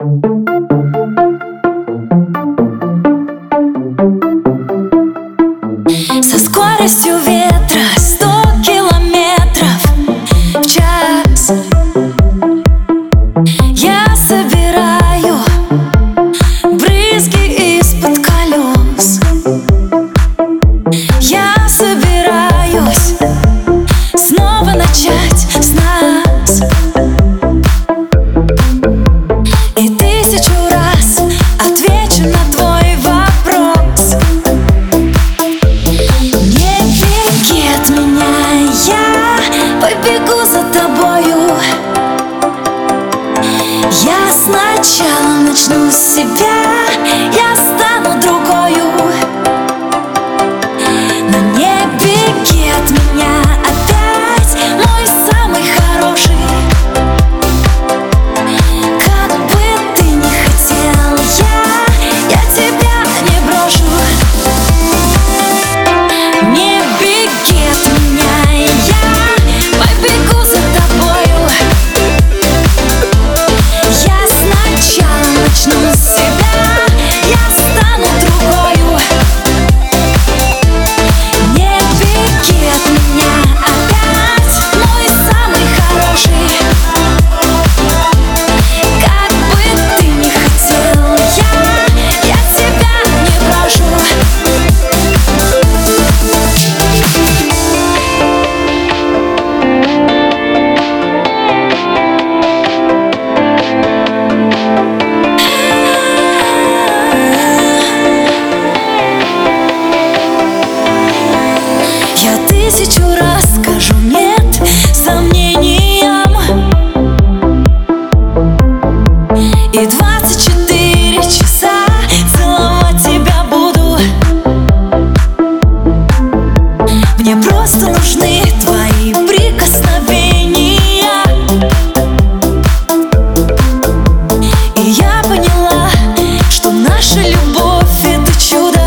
Со скоростью ветра 100 километров в час я собираю брызги из-под колес. Я собираюсь снова начать с нас. И 1000 раз отвечу на твой вопрос. Не беги от меня, я побегу за тобою. Я сначала начну с себя, я стану другою. Но не беги от меня опять, мой самый хороший. Как бы ты ни хотел, я тебя не брошу. Не беги от меня, я побегу за тобою. Я сначала начну с себя, я стану другою. Не беги от меня опять, мой самый хороший. Как бы ты ни хотел, я тебя не брошу. Я 1000 раз скажу нет сомнениям, и 24 часа целовать тебя буду. Мне просто нужны твои прикосновения. И я поняла, что наша любовь — это чудо.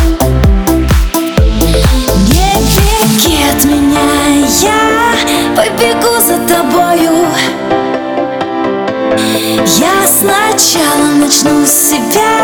Не беги от меня, я побегу за тобою. Я сначала начну с себя.